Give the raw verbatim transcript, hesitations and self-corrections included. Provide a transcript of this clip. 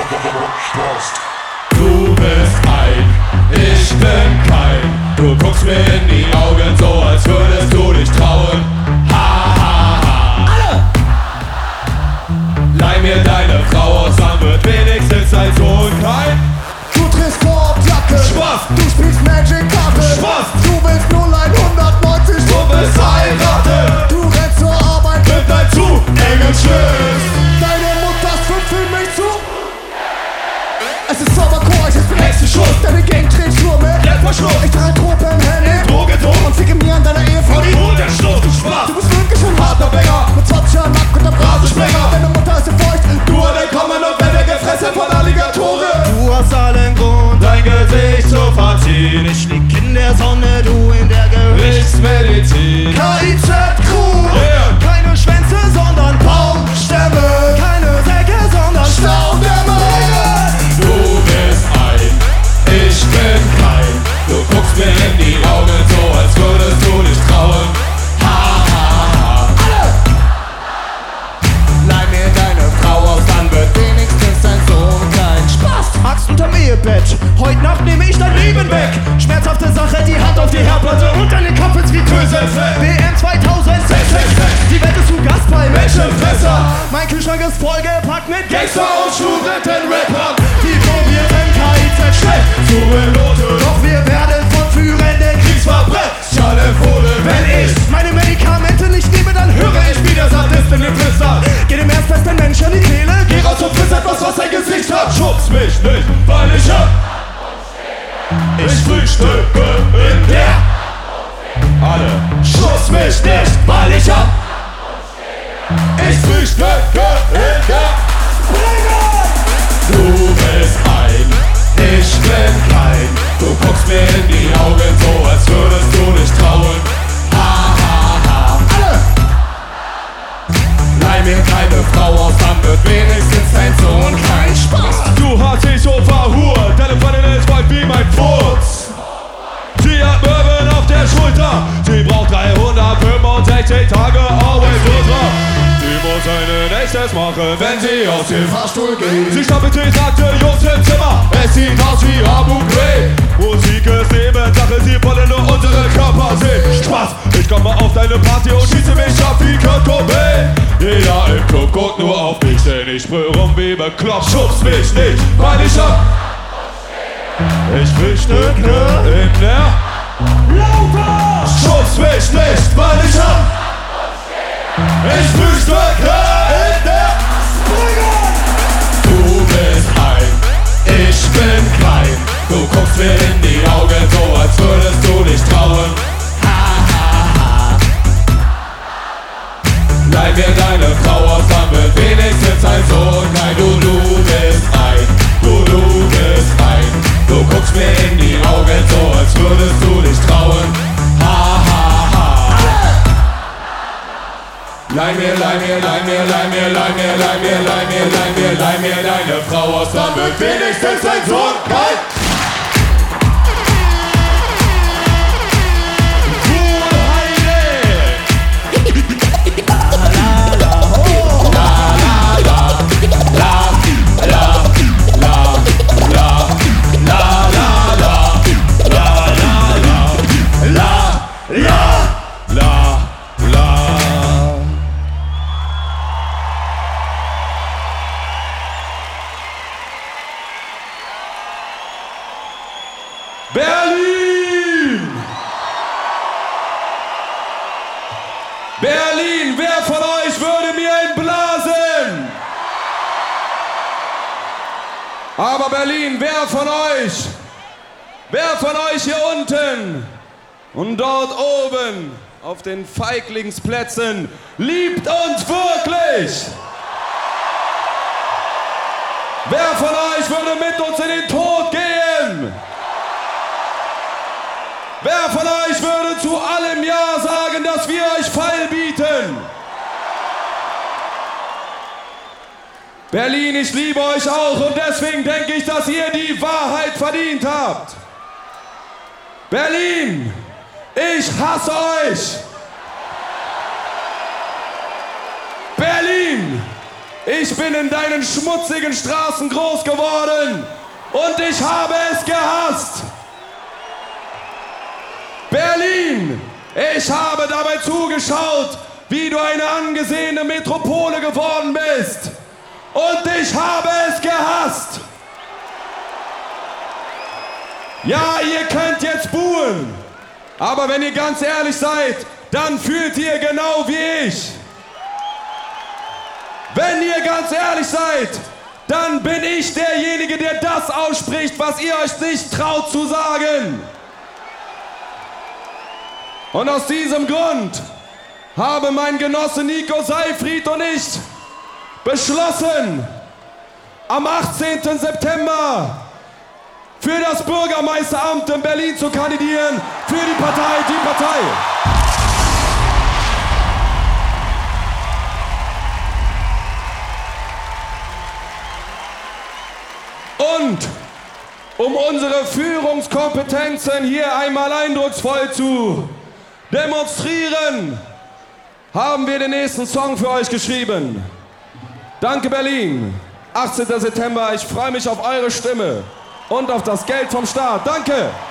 Du bist ein, ich bin kein. Du guckst mir in die Augen so, als würdest du dich trauen. Ha, ha, ha. Alle! Leih mir deine Frau aus, dann wird wenigstens dein Sohn kein. Du trägst Korbjacke, Spaß! Du spielst Magic-Karte, Spaß! Du willst null hundertneunzig, Du bist heiratet! Du rennst zur Arbeit Mit deinem zu engen Schliff! Deine Mutter fünf für mich zu. Es ist Sommerchor, ich bin Hexenschuss! Deine Gang trägt Schuhe mit Letztverschluss! Ich trage Tropenhände Drogenton! und ficke mir an deiner Ehefrau Die Hut der Schluss, du Spaß! Du bist wirklich ein harter Bänger! Mit zwanzig Jahren nackt und am Rasensprenger! Deine Mutter ist dir feucht. Du an den Kommen und werde gefressen von Alligatoren! Du hast allen Grund, Dein Gesicht zu verziehen! ich lieg in der Sonne, du in der Gerichtsmedizin! K I Z-Crew, Yeah. keine Schwänze, sondern Baumstämme, keine Säcke, sondern Staudämme. Du bist ein, ich bin kein. Du guckst mir in die Augen so, als würdest du dich trauen. Ha, ha, ha. Leih mir deine Frau aus, dann wird wenigstens dein Sohn kein Spaß. Axt unterm Ehebett, heute Nacht nehme ich dein Leben weg. Schmerzhafte Sache, die Hand auf die Herdplatte und deinen Kopf ins Vitöse. W M zweitausendsechs, die Welt ist ein Gast bei Menschenfresser. Mein Kühlschrank ist vollgepackt mit Gangster und Studenten-Rappern, die probierten K I Z schlecht zu belohnen. Doch wir werden fortführenden Kriegsverbrecher Fohlen. Wenn ich meine Medikamente nicht nehme, dann höre ich wie der Sadist in den Flüstern. Geh dem Ernstfest ein Mensch an die Kehle. Geh raus und friss etwas, was dein Gesicht hat. Schubst mich nicht, weil ich hab. Ich frühstücke in der. Alle. Schubst mich nicht, weil ich hab. Ich frühstücke in der. Du bist ein, ich bin kein. Du guckst mir in die Augen so, als würdest du dich trauen. Ha, ha, ha. Alle! Leih mir deine Frau aus, dann wird wenigstens dein Sohn kein Spaß. Du hast dich so verhurt, deine Freundin ist weit wie mein Furz. Sie hat Möwen auf der Schulter, sie braucht dreihundertfünfundsechzig Tage Always Ultra. Sie muss einen Echtes machen, wenn sie aus dem Fahrstuhl geht. Sie stapelt die sagte Jungs im Zimmer, es sieht aus wie Abu Ghraib. Musik ist Nebensache, sie wollen nur unsere Körper sehen. Spaß, ich komme auf deine Party und schieße mich ab wie Kurt Cobain. Jeder im Club guckt nur auf mich, denn ich sprüh rum wie bekloppt. Schubst mich nicht, weil ich hab. Ich frühstücke in der. Lauter! Schubst mich nicht, weil ich hab. Ich frühstücke in der. Du bist ein, ich bin klein. Du guckst mir in die Augen so, als würdest du dich trauen. Ha, ha, ha. Leih mir deine Frau aus, dann wird wenigstens ein Sohn. Nein, du, du bist ein, du, du bist ein. Du guckst mir in die Augen so, als würdest du dich trauen. Ha, ha, ha. Leih mir, leih mir, leih mir, leih mir, leih mir, leih mir, leih mir, leih mir, leih mir deine Frau aus, dann wird wenigstens dein Sohn kein. Berlin! Berlin, wer von euch würde mir entblasen? Aber Berlin, wer von euch? Wer von euch hier unten und dort oben auf den Feiglingsplätzen liebt uns wirklich? Wer von euch würde mit uns in den Tod gehen? Wer von euch würde zu allem Ja sagen, dass wir euch Fall bieten? Berlin, ich liebe euch auch und deswegen denke ich, dass ihr die Wahrheit verdient habt. Berlin, ich hasse euch. Berlin, Ich bin in deinen schmutzigen Straßen groß geworden und ich habe es gehasst. Berlin, ich habe dabei zugeschaut, wie du eine angesehene Metropole geworden bist. Und ich habe es gehasst. Ja, ihr könnt jetzt buhen. Aber wenn ihr ganz ehrlich seid, dann fühlt ihr genau wie ich. Wenn ihr ganz ehrlich seid, dann bin ich derjenige, der das ausspricht, was ihr euch nicht traut zu sagen. Und aus diesem Grund haben mein Genosse Nico Seyfried und ich beschlossen, am achtzehnten September für das Bürgermeisteramt in Berlin zu kandidieren, für die Partei Die Partei. Und um unsere Führungskompetenzen hier einmal eindrucksvoll zu demonstrieren, haben wir den nächsten Song für euch geschrieben. Danke Berlin, achtzehnten September, ich freue mich auf eure Stimme und auf das Geld vom Staat. Danke!